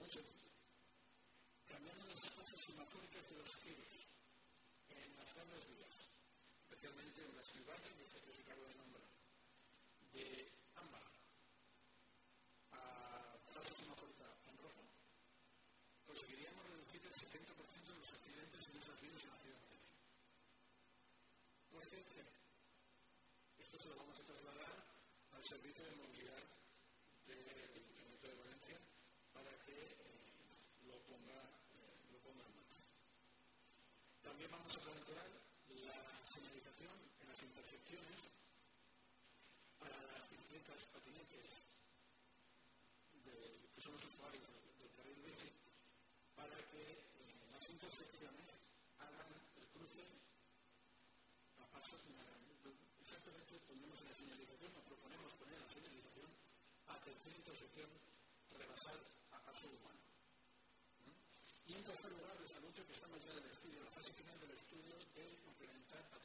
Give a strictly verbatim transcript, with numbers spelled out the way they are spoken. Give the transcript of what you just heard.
muy sencillo. Cambiando las fases semafóricas de los giros en las grandes vías, especialmente en las ciudades, de que se acabo de nombrar, de ámbar a fase semafórica en rojo, conseguiríamos reducir el setenta por ciento de los accidentes en esas vías en la ciudad de Valencia. Coste cero. Esto se lo vamos a trasladar al servicio de movilidad del Ayuntamiento de Valencia para que eh, lo, ponga, eh, lo ponga en marcha. También vamos a plantear la señalización en las intersecciones para las bicicletas, patinetes, de, que son los usuarios del, del carril bici, para que eh, las intersecciones hagan el cruce a pasos exactamente ponemos en la señalización, nos proponemos poner en la señalización a tercera intersección rebasar a paso humano. ¿Mm? Y en tercer lugar, les anuncio que estamos ya en el estudio, en la fase final del estudio de implementar